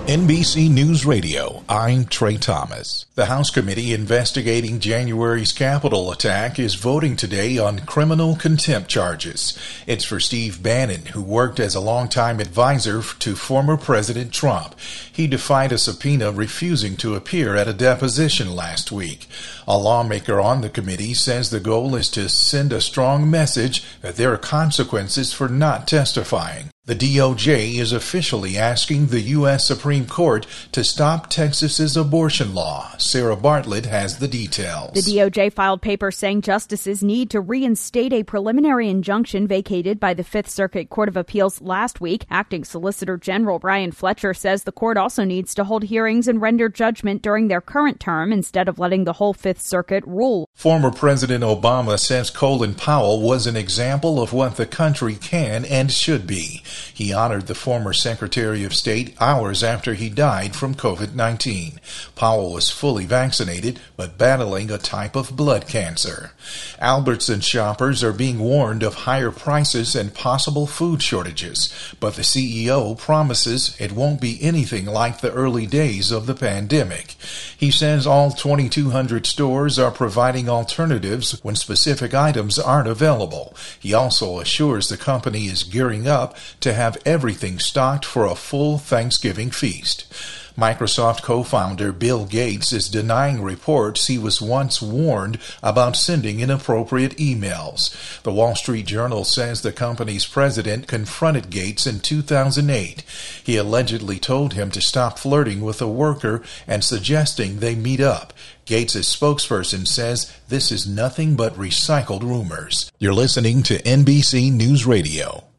NBC News Radio, I'm Trey Thomas. The House committee investigating January's Capitol attack is voting today on criminal contempt charges. It's for Steve Bannon, who worked as a longtime advisor to former President Trump. He defied a subpoena, refusing to appear at a deposition last week. A lawmaker on the committee says the goal is to send a strong message that there are consequences for not testifying. The DOJ is officially asking the U.S. Supreme Court to stop Texas's abortion law. Sarah Bartlett has the details. The DOJ filed papers saying justices need to reinstate a preliminary injunction vacated by the Fifth Circuit Court of Appeals last week. Acting Solicitor General Brian Fletcher says the court also needs to hold hearings and render judgment during their current term instead of letting the whole Fifth Circuit rule. Former President Obama says Colin Powell was an example of what the country can and should be. He honored the former Secretary of State hours after he died from COVID-19. Powell was fully vaccinated, but battling a type of blood cancer. Albertson shoppers are being warned of higher prices and possible food shortages, but the CEO promises it won't be anything like the early days of the pandemic. He says all 2,200 stores are providing alternatives when specific items aren't available. He also assures the company is gearing up to have everything stocked for a full Thanksgiving feast. Microsoft co-founder Bill Gates is denying reports he was once warned about sending inappropriate emails. The Wall Street Journal says the company's president confronted Gates in 2008. He allegedly told him to stop flirting with a worker and suggesting they meet up. Gates' spokesperson says this is nothing but recycled rumors. You're listening to NBC News Radio.